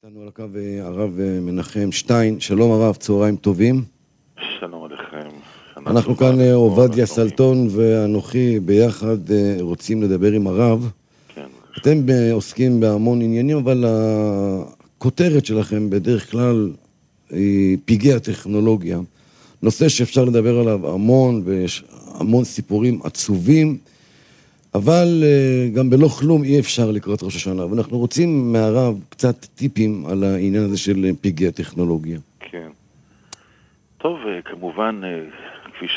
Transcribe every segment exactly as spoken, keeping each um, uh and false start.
איתנו על הקו הרב מנחם שטיין. שלום הרב, צהריים טובים. שלום עליכם. אנחנו כאן עובדיה סלטון ואנוכי ביחד רוצים לדבר עם הרב. כן. אתם עוסקים בהמון עניינים, אבל הכותרת שלכם בדרך כלל היא פגעי הטכנולוגיה. נושא שאפשר לדבר עליו המון, ויש המון סיפורים עצובים, אבל גם בלא כלום אי אפשר לקראת ראש השנה. ואנחנו רוצים מהרב קצת טיפים על העניין הזה של פגעי הטכנולוגיה. כן. טוב, כמובן, כפי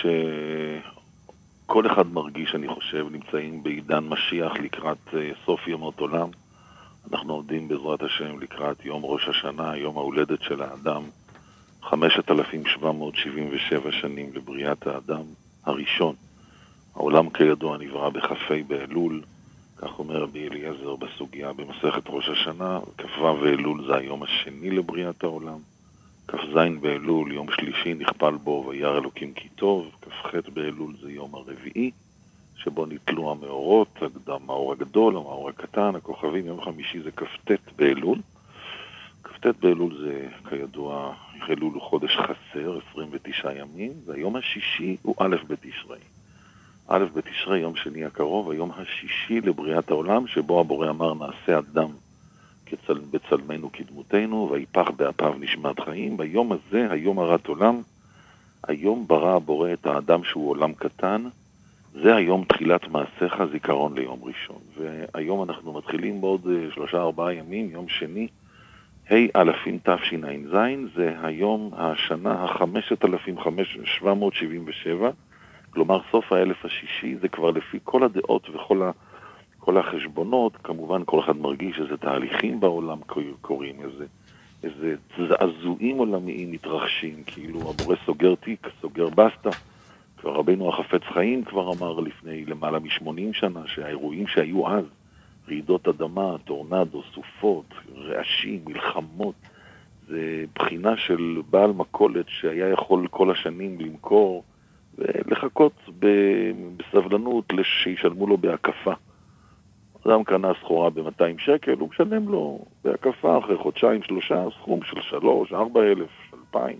שכל אחד מרגיש, אני חושב, נמצאים בעידן משיח לקראת סוף ימות עולם. אנחנו עומדים בעזרת השם לקראת יום ראש השנה, יום ההולדת של האדם, חמשת אלפים שבע מאות שבעים ושבע שנים לבריאת האדם הראשון. העולם כידוע נברא בכ"ה באלול, כך אומר רבי אליעזר בסוגיה במסכת ראש השנה. כ"ו באלול זה היום השני לבריאת העולם. כ"ז באלול יום שלישי נכפל בו וירא אלוקים כי טוב. כ"ח באלול זה יום הרביעי שבו נתלו המאורות, המאור הגדול, המאור הקטן, הכוכבים. יום חמישי זה כ"ט באלול. כ"ט באלול זה כידוע, אלול הוא חודש חסר, עשרים ותשעה ימים, והיום השישי הוא א' בתשרי. א' בתשרי, יום שני הקרוב, היום השישי לבריאת העולם, שבו הבורא אמר נעשה אדם כצל, בצלמנו כדמותנו, ויפח באפיו נשמת חיים. ביום הזה, היום הרת עולם, היום ברא הבורא את האדם שהוא עולם קטן. זה היום תחילת מעשיך, זיכרון ליום ראשון. והיום אנחנו מתחילים בעוד שלושה ארבעה ימים, יום שני, ה' אלפים תשע"ז, זה היום השנה ה-חמשת אלפים שבע מאות שבעים ושבע, כלומר סוף האלף השישי. זה כבר לפי כל הדעות וכל ה, כל החשבונות. כמובן כל אחד מרגיש איזה תהליכים בעולם קורים, איזה, איזה זעזועים עולמיים מתרחשים, כאילו הבורא סוגר תיק, סוגר בסטה. כבר רבינו החפץ חיים כבר אמר לפני למעלה מ-שמונים שנה שהאירועים שהיו אז, רעידות אדמה, טורנדו, סופות, רעשים, מלחמות, זה בחינה של בעל מכולת שהיה יכול כל השנים למכור ולחכות בסבלנות שישלמו לו בהקפה. אדם קנה סחורה ב-מאתיים שקל, הוא משלם לו בהקפה אחרי חודשיים, שלושה, סכום של שלוש, ארבע אלף, אלפיים.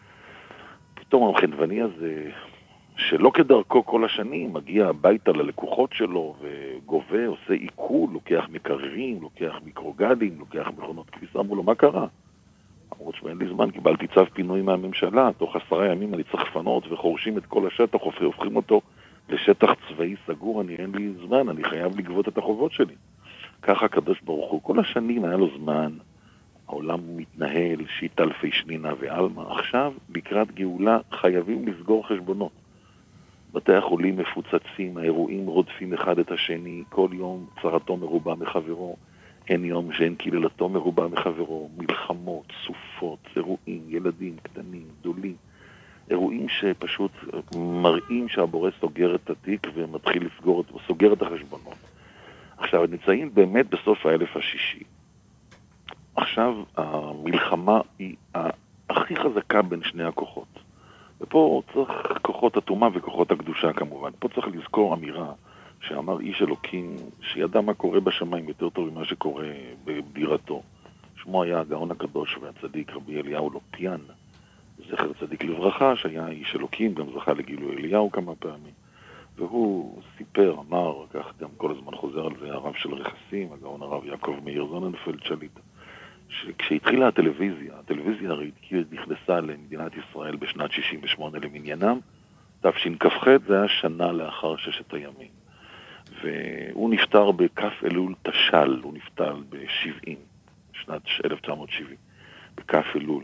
פתאום המחנווני הזה, שלא כדרכו כל השנים, מגיע הביתה ללקוחות שלו וגובה, עושה עיכול, לוקח מקררים, לוקח מיקרוגלים, לוקח מכונות כביסה. אמרו לו, מה קרה? אמרו, שאין לי זמן, קיבלתי צו פינוי מהממשלה, תוך עשרה ימים אני צריך לפנות וחורשים את כל השטח, הופכים אותו לשטח צבאי סגור, אני אין לי זמן, אני חייב לגבות את החובות שלי. ככה הקדוש ברוך הוא, כל השנים היה לו זמן, העולם מתנהל, שיט אלפי שנינה ואלמה. עכשיו, לקראת גאולה, חייבים לסגור חשבונות. בתי החולים מפוצצים, האירועים רודפים אחד את השני, כל יום צרתו מרובה מחברו, אין יום שאין קללתו מרובה מחברו, מלחמות, סופות, אירועים, ילדים קטנים, גדולים, אירועים שפשוט מראים שהבורא סוגר את התיק ומתחיל לסגור, סוגר את החשבונות. עכשיו, נמצאים באמת בסוף האלף השישי. עכשיו, המלחמה היא הכי חזקה בין שני הכוחות. ופה צריך כוחות התאומה וכוחות הקדושה כמובן. פה צריך לזכור אמירה שאמר איש אלוקים שידע מה קורה בשמיים יותר טוב ממה שקורה בדירתו. שמו היה הגאון הקדוש והצדיק רבי אליהו לופיאן, זכר צדיק לברכה, שהיה איש אלוקים, גם זכה לגילוי אליהו כמה פעמים. והוא סיפר, אמר, כך גם כל הזמן חוזר על זה הרב של רכסים, הגאון הרב יעקב מאיר זוננפלד שליט, שכשהתחילה הטלוויזיה, הטלוויזיה הרי נכנסה למדינת ישראל בשנת שישים ושמונה למניינם, תשכ"ח, זה היה שנה לאחר ששת הימים. והוא נפטר בכף אלול תש"ל, הוא נפטר ב-שבעים, שנת אלף תשע מאות שבעים, בכף אלול.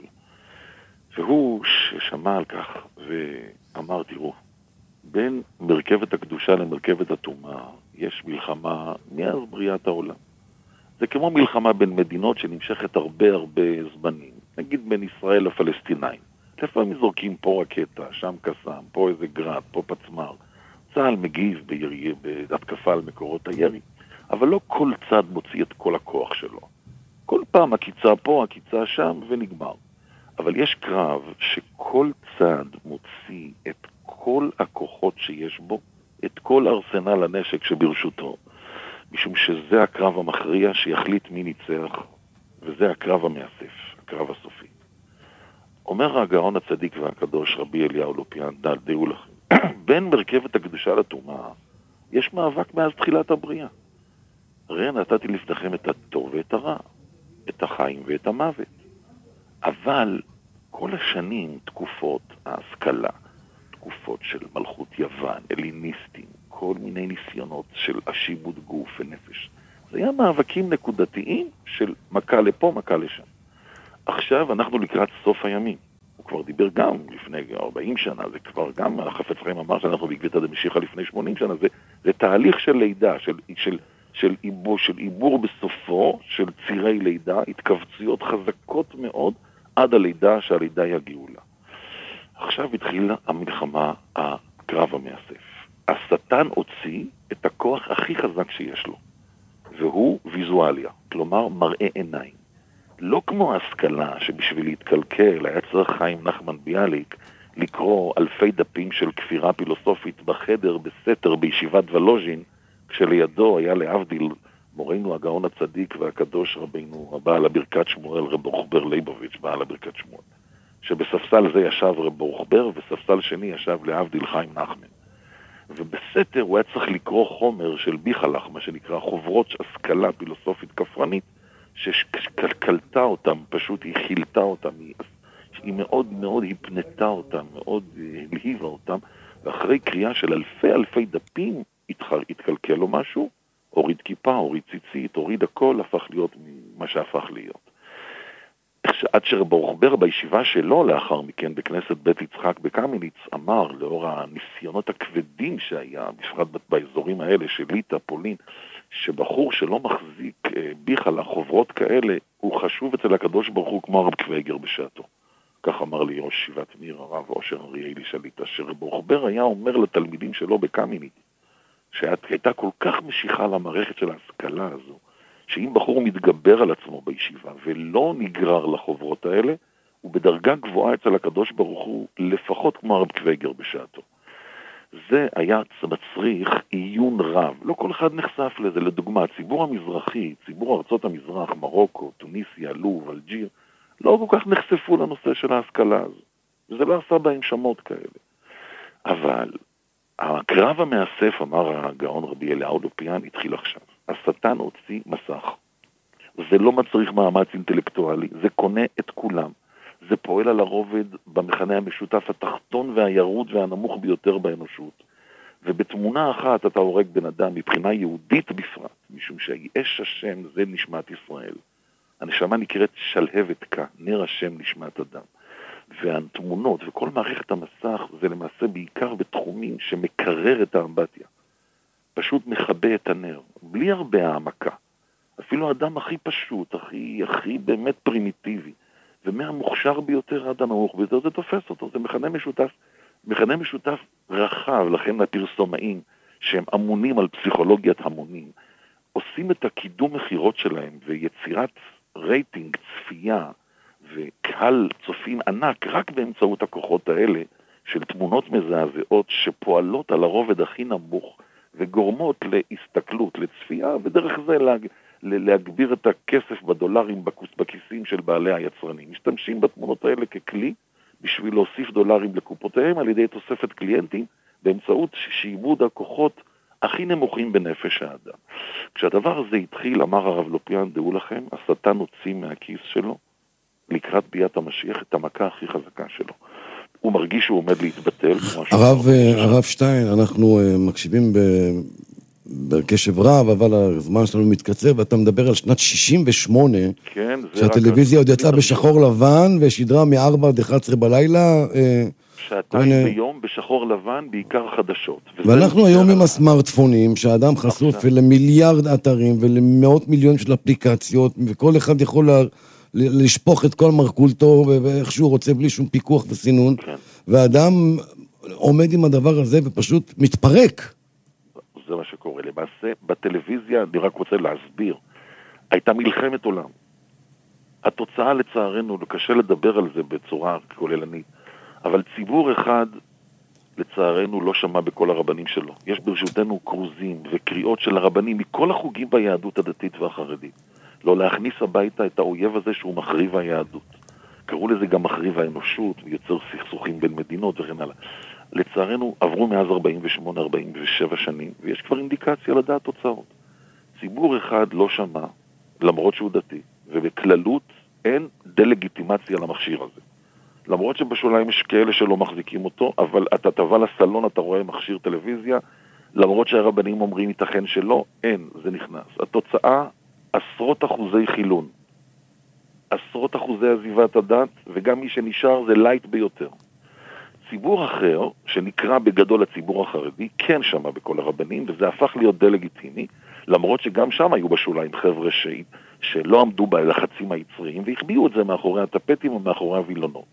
והוא ששמע על כך ואמר, תראו, בין מרכבת הקדושה למרכבת התאומה יש מלחמה מאז בריאת העולם. זה כמו מלחמה בין מדינות שנמשכת הרבה הרבה זמנים. נגיד בין ישראל לפלסטינאים. לפעמים זורקים פה רקטה, שם קסם, פה איזה גרד, פה פצמר. צה"ל מגיב בירי, בהתקפה על מקורות הירי. אבל לא כל צד מוציא את כל הכוח שלו. כל פעם הקיצה פה, הקיצה שם ונגמר. אבל יש קרב שכל צד מוציא את כל הכוחות שיש בו, את כל ארסנל הנשק שברשותו. משום שזה הקרב המכריע שיחליט מי ניצח וזה הקרב המאסף, הקרב הסופי. אומר הגאון הצדיק והקדוש רבי אליהו לופיאן, דעו לכם, בין מרכבת הקדושה לטומאה, יש מאבק מאז תחילת הבריאה. הרי נתתי לפניכם את הטוב ואת הרע, את החיים ואת המוות. אבל כל השנים, תקופות ההשכלה, תקופות של מלכות יוון, אליניסטים, כל מיני ניסיונות של השיבוד גוף ונפש. זה היה מאבקים נקודתיים של מכה לפה, מכה לשם. עכשיו אנחנו לקראת סוף הימים. הוא כבר דיבר גם לפני ארבעים שנה, זה כבר גם, החפץ חיים אמר שאנחנו בעקבתא דמשיחא לפני שמונים שנה, זה, זה תהליך של לידה, של, של, של, עיבור, של עיבור בסופו, של צירי לידה, התכווצויות חזקות מאוד, עד הלידה שהלידה היא הגאולה. עכשיו התחילה המלחמה, הקרב המאסף. השטן הוציא את הכוח הכי חזק שיש לו, והוא ויזואליה, כלומר מראה עיניים. לא כמו ההשכלה שבשביל להתקלקל היה צריך חיים נחמן ביאליק לקרוא אלפי דפים של כפירה פילוסופית בחדר, בסתר, בישיבת ולוז'ין, כשלידו היה להבדיל מורנו הגאון הצדיק והקדוש רבינו, הבעל הברכת שמואל, רב ברוכבר ליבוביץ', בעל הברכת שמואל, שבספסל זה ישב רב ברוכבר, וספסל שני ישב להבדיל חיים נחמן. ובסתר הוא היה צריך לקרוא חומר של ביחלך, מה שנקרא חוברות השכלה פילוסופית כפרנית, שקלטה אותם, פשוט היא חילתה אותם, היא, היא מאוד מאוד הפנתה אותם, מאוד הלהיבה אותם, ואחרי קריאה של אלפי אלפי דפים התחר, התקלקל לו משהו, הוריד כיפה, הוריד ציצית, הוריד הכל, הפך להיות מה שהפך להיות. עד שברוכבר בישיבה שלו לאחר מכן בכנסת בית יצחק בקמיניץ אמר, לאור הניסיונות הכבדים שהיה, בפרט באזורים האלה של ליטא, פולין, שבחור שלא מחזיק ביחה לחוברות כאלה, הוא חשוב אצל הקדוש ברוך הוא כמו הרב קוויגר בשעתו. כך אמר לי ראש ישיבת מיר, הרב אושר אריאלי שליטא, שברוכבר היה אומר לתלמידים שלו בקמיניץ, שהייתה כל כך משיכה למערכת של ההשכלה הזו, שאם בחור מתגבר על עצמו בישיבה ולא נגרר לחוברות האלה, הוא בדרגה גבוהה אצל הקדוש ברוך הוא, לפחות כמו הרב קוויגר בשעתו. זה היה מצריך עיון רב. לא כל אחד נחשף לזה. לדוגמה, הציבור המזרחי, ציבור ארצות המזרח, מרוקו, טוניסיה, לוב, אלג'יר, לא כל כך נחשפו לנושא של ההשכלה הזו. וזה לא עשה בהם שמות כאלה. אבל הקרב המאסף, אמר הגאון רבי אליהו לופיאן, התחיל עכשיו. השטן הוציא מסך. זה לא מצריך מאמץ אינטלקטואלי, זה קונה את כולם. זה פועל על הרובד במכנה המשותף התחתון והירוד והנמוך ביותר באנושות. ובתמונה אחת אתה הורג בן אדם מבחינה יהודית בפרט, משום שהאש השם זה נשמת ישראל. הנשמה נקראת שלהבת כה, נר השם נשמת אדם. והתמונות וכל מערכת המסך זה למעשה בעיקר בתחומים שמקרר את האמבטיה. פשוט מחבא את הנר, בלי הרבה העמקה. אפילו האדם הכי פשוט, הכי, הכי באמת פרימיטיבי, ומהמוכשר ביותר עד הנמוך ביותר, זה תופס אותו, זה מכנה משותף, מכנה משותף רחב, לכן הפרסומאים, שהם אמונים על פסיכולוגיית המונים, עושים את הקידום מחירות שלהם, ויצירת רייטינג, צפייה, וקהל צופים ענק, רק באמצעות הכוחות האלה, של תמונות מזעזעות, שפועלות על הרובד הכי נמוך, וגורמות להסתכלות, לצפייה, ודרך זה להג... להגביר את הכסף בדולרים בכיסים של בעלי היצרנים. משתמשים בתמונות האלה ככלי בשביל להוסיף דולרים לקופותיהם על ידי תוספת קליינטים באמצעות שיעבוד הכוחות הכי נמוכים בנפש האדם. כשהדבר הזה התחיל, אמר הרב לופיאן, דעו לכם, השטן הוציא מהכיס שלו לקראת ביאת המשיח את המכה הכי חזקה שלו. הוא מרגיש שהוא עומד להתבטל. הרב, הרב שטיין, אנחנו מקשיבים ב... בקשב רב, אבל הזמן שלנו מתקצר, ואתה מדבר על שנת שישים ושמונה, כן, שהטלוויזיה עוד יצאה בשחור לבן, ושידרה מ-ארבע עד אחת עשרה בלילה. שעתיים ביום בשחור לבן, בעיקר חדשות. ואנחנו היום עם הסמארטפונים, שהאדם חשוף למיליארד אתרים, ולמאות מיליון של אפליקציות, וכל אחד יכול לשפוך את כל מרקולתו, ואיך שהוא רוצה, בלי שום פיקוח וסינון, והאדם עומד עם הדבר הזה, ופשוט מתפרק. זה מה שקורה. למעשה, בטלוויזיה, אני רק רוצה להסביר, הייתה מלחמת עולם. התוצאה לצערנו, קשה לדבר על זה בצורה כוללנית, אבל ציבור אחד, לצערנו, לא שמע בכל הרבנים שלו. יש ברשותנו קרוזים וקריאות של הרבנים מכל החוגים ביהדות הדתית והחרדית, לא להכניס הביתה את האויב הזה שהוא מחריב היהדות. קראו לזה גם מחריב האנושות, ויוצר סכסוכים בין מדינות וכן הלאה. לצערנו עברו מאז ארבעים ושמונה ארבעים ושבע שנים, ויש כבר אינדיקציה לדעת תוצאות. ציבור אחד לא שמע, למרות שהוא דתי, ובכללות אין דלגיטימציה למכשיר הזה. למרות שבשוליים יש כאלה שלא מחזיקים אותו, אבל אתה תבוא לסלון, אתה רואה מכשיר טלוויזיה, למרות שהרבנים אומרים ייתכן שלא, אין, זה נכנס. התוצאה, עשרות אחוזי חילון. עשרות אחוזי עזיבת הדת, וגם מי שנשאר זה לייט ביותר. ציבור אחר, שנקרא בגדול הציבור החרדי, כן שמע בכל הרבנים, וזה הפך להיות דלגיטימי, למרות שגם שם היו בשוליים חבר'ה ש... שלא עמדו בלחצים היצריים, והחביאו את זה מאחורי הטפטים ומאחורי הווילונות.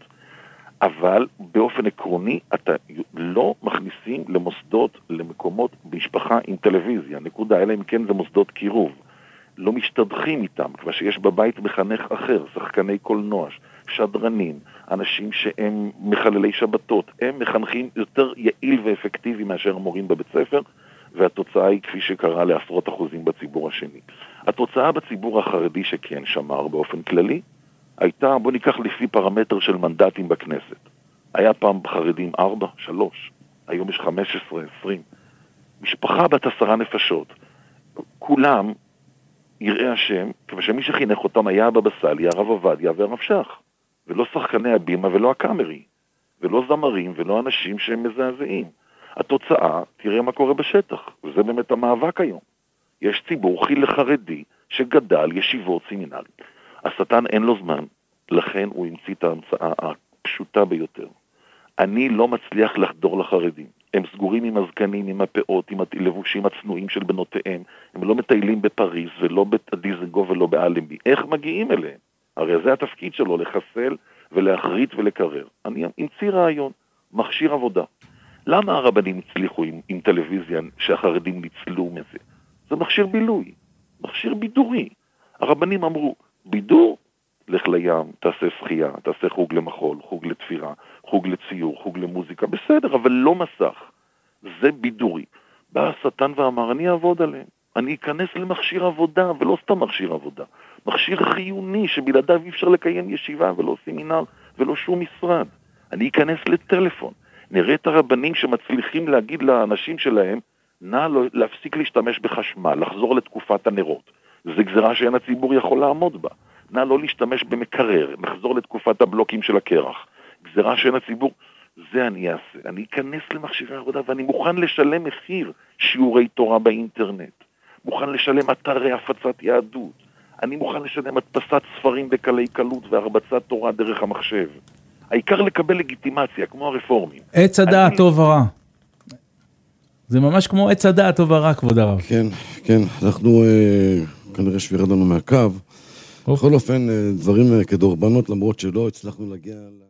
אבל באופן עקרוני, אתה לא מכניסים למוסדות, למקומות משפחה עם טלוויזיה, נקודה, אלא אם כן זה מוסדות קירוב. לא משתדכים איתם, כבר שיש בבית מחנך אחר, שחקני קולנוע, שדרנים, אנשים שהם מחללי שבתות, הם מחנכים יותר יעיל ואפקטיבי מאשר המורים בבית ספר, והתוצאה היא כפי שקרה לעשרות אחוזים בציבור השני. התוצאה בציבור החרדי שכן שמר באופן כללי, הייתה, בוא ניקח לפי פרמטר של מנדטים בכנסת. היה פעם חרדים ארבע, שלוש, היום יש חמש עשרה, עשרים. משפחה בת עשרה נפשות. כולם יראי השם, כיוון שמי שחינך אותם היה אבא בסלי, הרב עובדיה והרב שך. ולא שחקני הבימה ולא הקאמרי. ולא זמרים ולא אנשים שהם מזעזעים. התוצאה, תראה מה קורה בשטח. וזה באמת המאבק היום. יש ציבור חיל חרדי שגדל ישיבות סמינרים. השטן אין לו זמן, לכן הוא המציא את ההמצאה הפשוטה ביותר. אני לא מצליח לחדור לחרדים. הם סגורים עם הזקנים, עם הפאות, עם הלבושים הצנועים של בנותיהם. הם לא מטיילים בפריז ולא בדיזנגו ולא באלנבי. איך מגיעים אליהם? הרי זה התפקיד שלו, לחסל ולהחריט ולקרר. אני אמציא רעיון, מכשיר עבודה. למה הרבנים הצליחו עם, עם טלוויזיה שהחרדים ניצלו מזה? זה מכשיר בילוי, מכשיר בידורי. הרבנים אמרו, בידור, לך לים, תעשה שחייה, תעשה חוג למחול, חוג לתפירה, חוג לציור, חוג למוזיקה, בסדר, אבל לא מסך. זה בידורי. בא השטן ואמר, אני אעבוד עליהם. אני אכנס למכשיר עבודה, ולא סתם מכשיר עבודה. מכשיר חיוני, שבלעדיו אי אפשר לקיים ישיבה, ולא סמינר, ולא שום משרד. אני אכנס לטלפון. נראה את הרבנים שמצליחים להגיד לאנשים שלהם, נא לא, להפסיק להשתמש בחשמל, לחזור לתקופת הנרות. זה גזרה שאין הציבור יכול לעמוד בה. נא לא להשתמש במקרר, לחזור לתקופת הבלוקים של הקרח. גזרה שאין הציבור, זה אני אעשה. אני אכנס למכשירי עבודה ואני מוכן לשלם מחיר שיעורי תורה באינטרנט. מוכן לשלם אתרי הפצת יהדות. אני מוכן לשלם הדפסת ספרים בקלי קלות והרבצת תורה דרך המחשב. העיקר לקבל לגיטימציה, כמו הרפורמים. עץ הדעת אני... טוב ורע. זה ממש כמו עץ הדעת טוב ורע, כבוד הרב. כן, כן. אנחנו אה, כנראה שבירדנו מהקו. בכל אופן, דברים כדורבנות, למרות שלא הצלחנו להגיע...